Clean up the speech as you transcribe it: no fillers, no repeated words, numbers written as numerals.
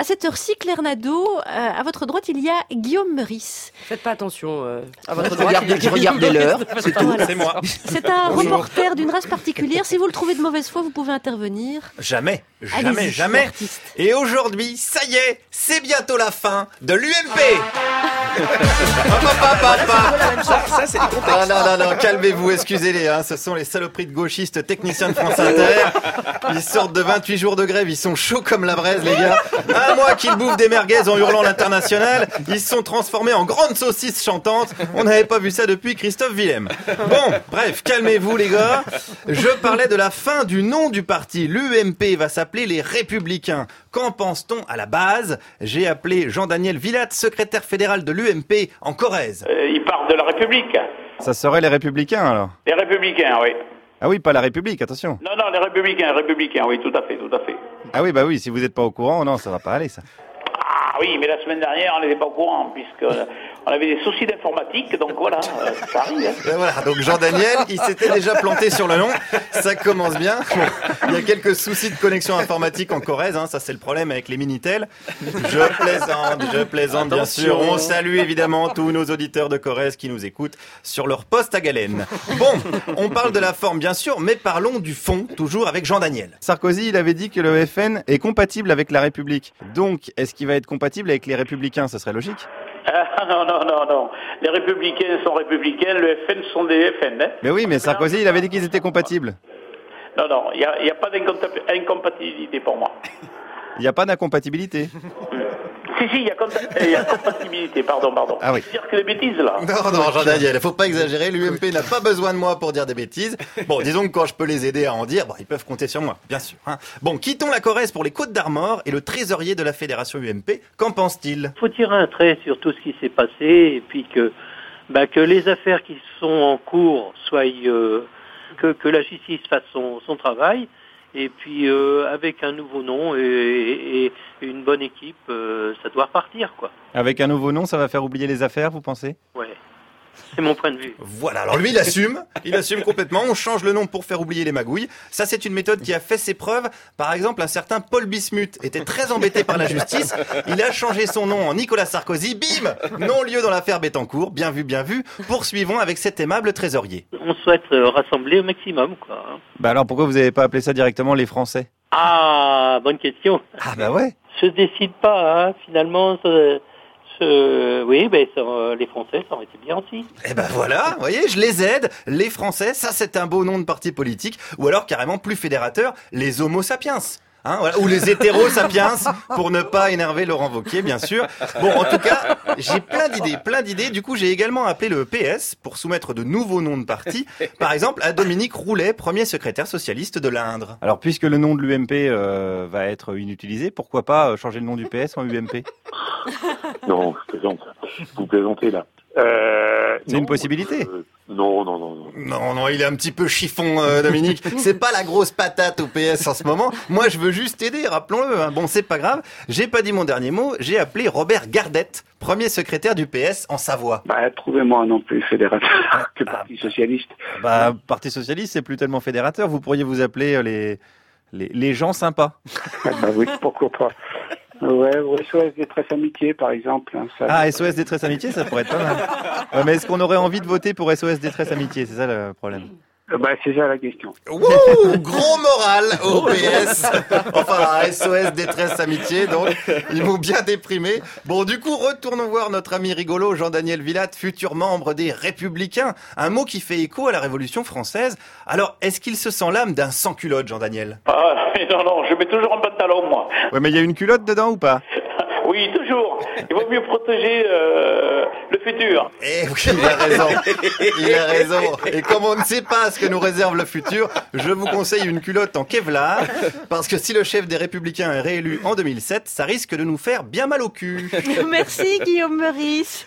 à cette heure-ci, Claire Nadeau, à votre droite, il y a Guillaume Meurice. Faites pas attention à votre droite. Regardez l'heure, c'est tout. Voilà. C'est moi. C'est un reporter d'une race particulière. Si vous le trouvez de mauvaise foi, vous pouvez intervenir. Jamais. Allez-y, l'artiste. Et aujourd'hui, ça y est, c'est bientôt la fin de l'UMP. Ça, c'est du contexte. Non, calmez-vous, excusez-les, hein, ce sont les saloperies de gauchistes techniciens de France Inter. Ils sortent de 28 jours de grève, ils sont chauds comme la braise, les gars. Un mois qu'ils bouffent des merguez en hurlant l'international, ils se sont transformés en grandes saucisses chantantes. On n'avait pas vu ça depuis Christophe Willem. Bon, bref, calmez-vous, les gars. Je parlais de la fin du nom du parti. L'UMP va s'appeler les Républicains. Qu'en pense-t-on à la base? J'ai appelé Jean-Daniel Villatte, secrétaire fédéral de l'UMP en Corrèze. Il part de la République. Ça serait les Républicains, alors? Les Républicains, oui. Ah oui, pas la République, attention. Non, les Républicains, oui, tout à fait. Ah oui, bah oui, si vous n'êtes pas au courant, non, ça va pas aller, ça. Ah oui, mais la semaine dernière, on n'était pas au courant, puisqu'on avait des soucis d'informatique, donc voilà, ça arrive. Hein. Et voilà, donc Jean-Daniel, il s'était déjà planté sur le nom, ça commence bien. Bon, il y a quelques soucis de connexion informatique en Corrèze, hein, ça c'est le problème avec les Minitel. Je plaisante bien sûr. On salue évidemment tous nos auditeurs de Corrèze qui nous écoutent sur leur poste à galène. Bon, on parle de la forme bien sûr, mais parlons du fond, toujours avec Jean-Daniel. Sarkozy, il avait dit que le FN est compatible avec la République. Donc, est-ce qu'il va être compatible avec les Républicains? Ce serait logique. Non. Les Républicains sont républicains, le FN sont des FN. Hein. Mais oui, mais Sarkozy, il avait dit qu'ils étaient compatibles. Non, il n'y a pas d'incompatibilité pour moi. Il n'y a pas d'incompatibilité. Si, il y a compatibilité, pardon. Ah oui. Dire que des bêtises, là. Non, Jean-Daniel, faut pas exagérer, l'UMP n'a pas besoin de moi pour dire des bêtises. Bon, disons que quand je peux les aider à en dire, ils peuvent compter sur moi, bien sûr. Hein. Bon, quittons la Corrèze pour les Côtes-d'Armor et le trésorier de la fédération UMP, qu'en pense-t-il? Faut tirer un trait sur tout ce qui s'est passé et puis que les affaires qui sont en cours soient, que la justice fasse son travail. Et puis avec un nouveau nom et une bonne équipe, ça doit repartir, quoi. Avec un nouveau nom, ça va faire oublier les affaires, vous pensez? Ouais, c'est mon point de vue. Voilà, alors lui il assume complètement, on change le nom pour faire oublier les magouilles. Ça c'est une méthode qui a fait ses preuves. Par exemple, un certain Paul Bismuth était très embêté par la justice. Il a changé son nom en Nicolas Sarkozy, bim, non-lieu dans l'affaire Bettencourt, bien vu. Poursuivons avec cet aimable trésorier. On souhaite rassembler au maximum, quoi. Bah alors pourquoi vous n'avez pas appelé ça directement les Français? Ah, bonne question. Ah bah ouais. Je décide pas, hein, finalement. Les Français, ça aurait été bien aussi. Eh ben voilà, vous voyez, je les aide. Les Français, ça c'est un beau nom de parti politique. Ou alors carrément plus fédérateur, les Homo sapiens. Hein, voilà. Ou les hétéros sapiens, pour ne pas énerver Laurent Wauquiez, bien sûr. Bon, en tout cas, j'ai plein d'idées. Du coup, j'ai également appelé le PS pour soumettre de nouveaux noms de partis. Par exemple, à Dominique Roulet, premier secrétaire socialiste de l'Indre. Alors, puisque le nom de l'UMP va être inutilisé, pourquoi pas changer le nom du PS en UMP? Non, je plaisante. Vous plaisantez, là. C'est une possibilité. Non. Non, il est un petit peu chiffon, Dominique. C'est pas la grosse patate au PS en ce moment. Moi, je veux juste aider, rappelons-le. Hein. Bon, c'est pas grave. J'ai pas dit mon dernier mot. J'ai appelé Robert Gardette, premier secrétaire du PS en Savoie. Trouvez-moi un nom plus fédérateur que Parti Socialiste. Parti Socialiste, c'est plus tellement fédérateur. Vous pourriez vous appeler les gens sympas. Oui, pourquoi pas. Ouais, ou SOS Détresse Amitié, par exemple. Hein, ça... SOS Détresse Amitié, ça pourrait être pas mal. Ouais, mais est-ce qu'on aurait envie de voter pour SOS Détresse Amitié? C'est ça le problème. C'est ça la question. Wouh, gros moral au PS. Enfin, à SOS Détresse Amitié, donc ils m'ont bien déprimé. Bon, du coup, retournons voir notre ami rigolo Jean-Daniel Villatte, futur membre des Républicains. Un mot qui fait écho à la Révolution française. Alors, est-ce qu'il se sent l'âme d'un sans-culotte, Jean-Daniel? Non, je mets toujours un pantalon, moi. Ouais, mais il y a une culotte dedans ou pas? Oui, toujours. Il vaut mieux protéger le futur. Eh oui, il a raison. Et comme on ne sait pas ce que nous réserve le futur, je vous conseille une culotte en Kevlar, parce que si le chef des Républicains est réélu en 2007, ça risque de nous faire bien mal au cul. Merci Guillaume Meurice.